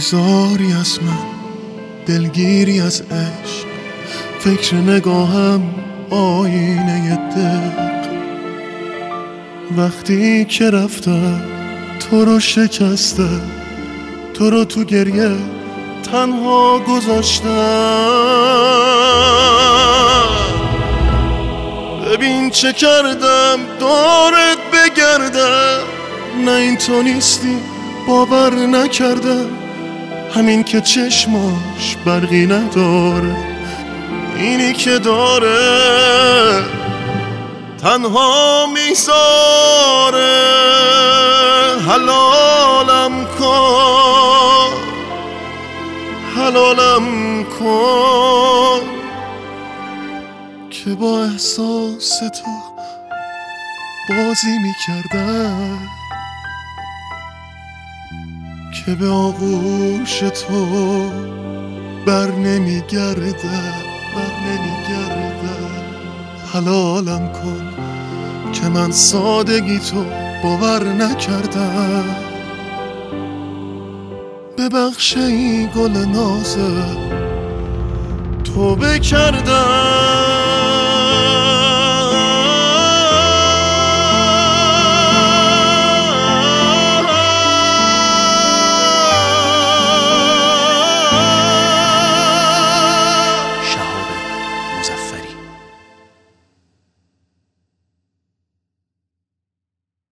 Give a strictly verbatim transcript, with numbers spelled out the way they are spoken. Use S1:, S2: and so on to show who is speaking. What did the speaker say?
S1: بگذاری از من، دلگیری از عشق، فکر نگاهم آینه دق. وقتی که رفتم تو رو شکسته، تو رو تو گریه تنها گذاشتم. ببین چه کردم دورت بگردم، نه این تو نیستی باور نکردم. همین که چشماش برقی نداره، اینی که داره تنها میذاره. حلالم کن، حلالم کن که با احساس تو بازی میکردم، که به آغوش تو بر نمیگردم، بر نمیگردم. حلالم کن که من سادگی تو باور نکردم. ببخش ای گل نازه توبه کردم.